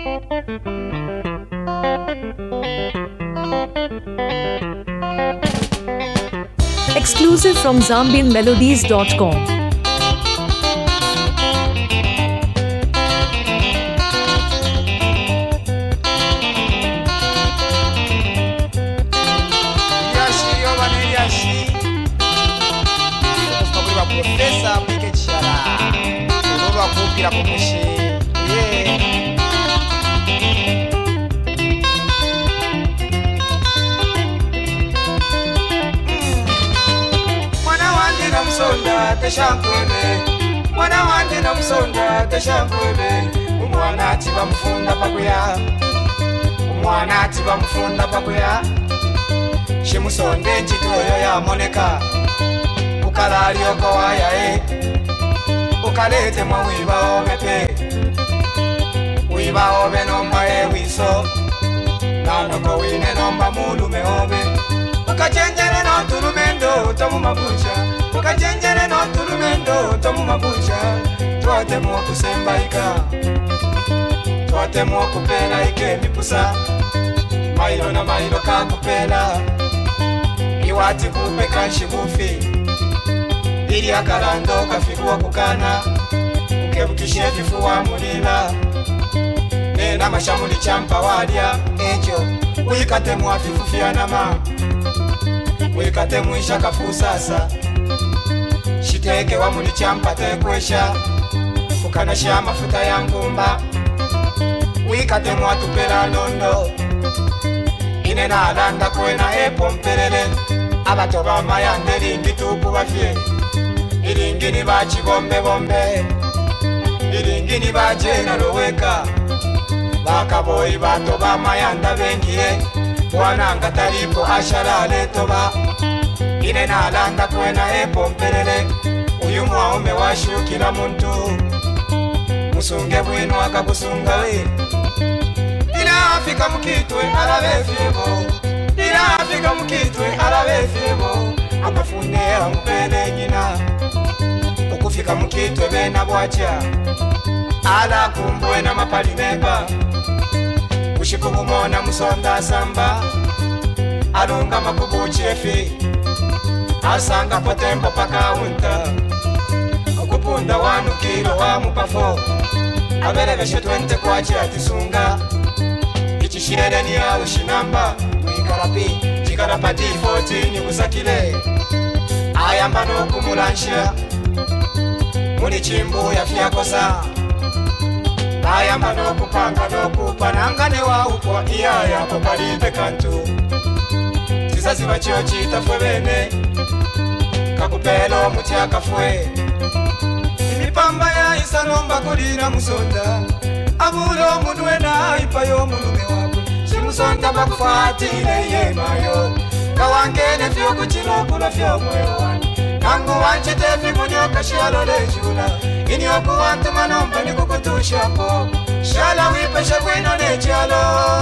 Exclusive from ZambianMelodies.com. Profesa Mikechara Urova kupira kumushi Mwana wanje na msonda teshankwebe Mwana wanje na msonda teshankwebe Umwana ati bamufunda pakuya Umwana ati bamufunda pakuya Shimusonde nchitoyo ya moneka Ukalali oko waya Ukalete mwa wiba ome pe Wiba ome nomba wiso Nanoko wine nomba mulume ome Ukachenjere no tulumendo tomu mabucha Ukachenjere no tulumendo tomu mabucha Tuate mwa kusemba ika Tuate mwa kupela ike mipusa Mailo na mailo kakupela Iwati kupe kanshi bufi Ili akarando kafikuwa kukana Ukebukishie kifuwa mulila Nena mashamuli champa wadia Ejo Uikate muafifu fianama Uikate muisha kafu sasa Shiteke wa muli champa tekwesha Ukanashia mafuta ya ngumba Uikate muatupela londo Inena alanda kwena epo mpelele Abatoba mayandeli ngitupu wafye Iringini bachi bombe bombe Iringini bache naloweka Bakaboi bato ba mayanda bengie Wananga talipo asharale toba Ine na alanda kwena epo mpelele Uyu mwaume washukila muntu Musunge bwinu wakabusunga we Ila Afrika mukitwe alabe fiebo Ila Afrika mukitwe alabe fiebo Amafunde ya mpele nyina Ukufika mukitwe bena bwacha Ala kumbwe na mapalineba Ushikubumona musonda samba Alunga makubuchi efi Asanga potempo paka unta Ukupunda wanu kilo wa mupafo Abeleveshe 20 kwachi atisunga Ichishire ni ya ushinamba Mwikarapi, chikarapati 14 usakile Ayamba no kumulanshia Muni chimbu ya fiakosa Ayamba no kupanga no kupanangane wa ukwa Iyaya popalipe kantu Tizazi wachiochi itafwe bene Kakupelo muti akafwe Imipamba ya isanomba kulina musonda Abulo munwena ipayo mulume wakwe Shimusonda bakufatile yemayo Kawangene fyo kuchilo kula fyo mweyo wani Nangu wanchite fimunyoka shialo lejula Ini oku wantu manomba ni kukutushapo Shala wipesha kwino nechalo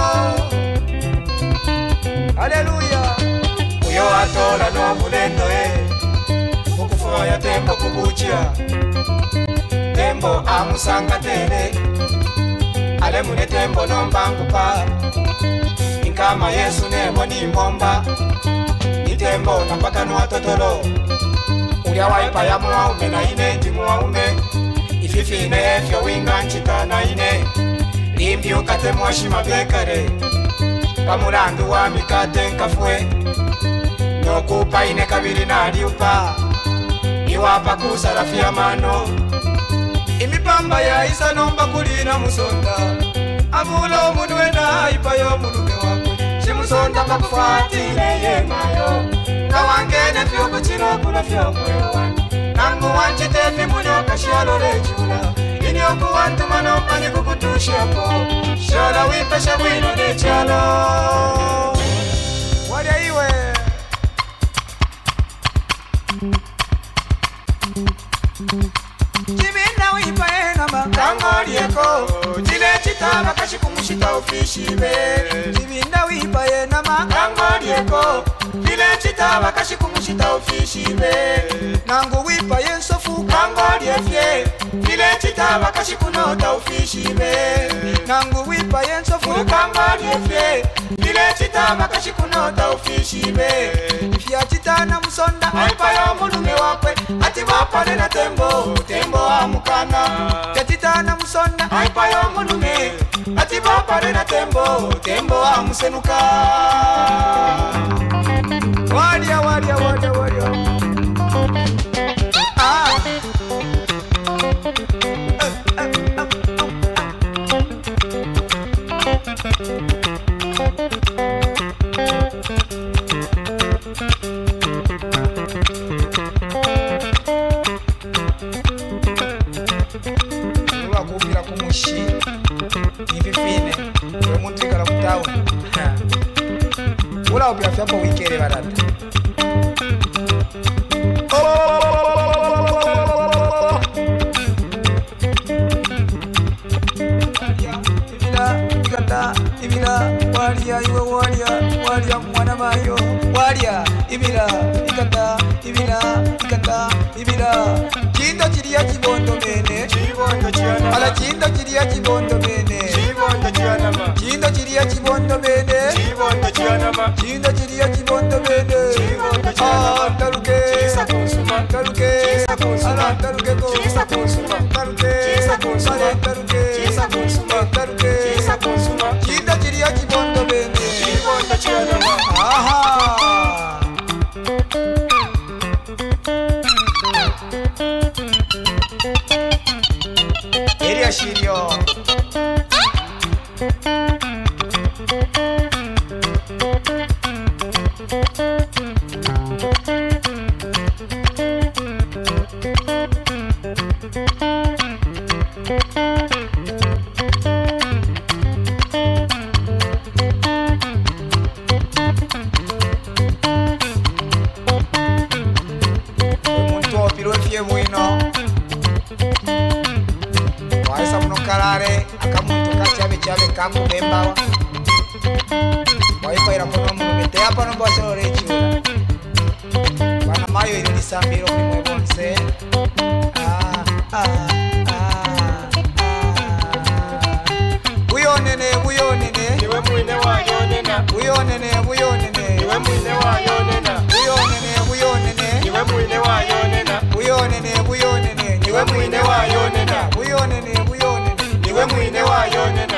Haleluya Uyo atola no mulendo Ukufoya tembo kubuchia Tembo amusanga tele Ale mune tembo nomba ngupa Inkama Yesu nebo ni momba Ni tembo napaka nuwa totolo Ulia waipa ya muaume na ine ndi muaume Ififi ine efyo winga nchita na ine Limbi ukate mwashima bekare Kamurandu wa mikate nkafwe Nokupa ine kabiri na liupa Iwapa kusarafia mano Imipamba ya isa nomba kulina musonda Abulo munwena ipayo mulume wakwe Shimusonda bakufatile yemayo Kawangene fyo kuchilo kula fyo mweyo wani Nangu wanchite fimunyoka shialo lejula Ini oku wantu manomba ni kukutushapo Shola wipesha wino ni chalo Wadia iwe Jimina wipa enama Kangolieko Jile chitaba kashikumushita ofishibe Jibinda wipa enama Kangolieko Jile chitaba kashikumushita ofishibe Nangu wipa yensofu Kangoliefye Jile chitaba kashikunota ofishibe Nangu wipa Ipa yenso fulukanga liefye Nile chitama kashikunota ufishibe Ifya chitana musonda Aipa yo mulume wakwe Ati wapane na tembo Tembo amukana Chitana musonda Aipa yo mulume Ati wapane na tembo Tembo amusenuka Walia walia walia walia Wakubira kumushi Nivifine Kwe muntu ikala kutawu Ula upia fiapo wikere barata Ibila, walia, iwe walia, walia mwana mayo Walia, ibila, ikata, ibila Chindo chiria chibondo mene Chibondo chianama Ala chindo chiria chibondo mene Chibondo chianama Chindo chiria chibondo mene Chibondo chianama Chindo chiria chibondo mene Chibondo chianama Taruke Chisa konsuma Taruke Chisa konsuma Ala taruke ko Chisa konsuma Taruke Chisa konsuma Taruke Chisa konsuma Taruke Chisa konsuma Chindo chiria chibondo mene Chibondo chianama Aha Elia Shirio Muntu opiro fie mwino Waisa munokalare akamuntu kachabe chabe kamubembawa Waipa ira kono mumete hapa no bosoro rechura Bana mayo iri disambiro kimwe bonse Uyonene Iwe mwine wa yonena Uyonene Iwe mwine wa yonena Uyonene Iwe mwine wa yonena Uyonene Iwe mwine wa yonena Uyonene Iwe mwine wa yonena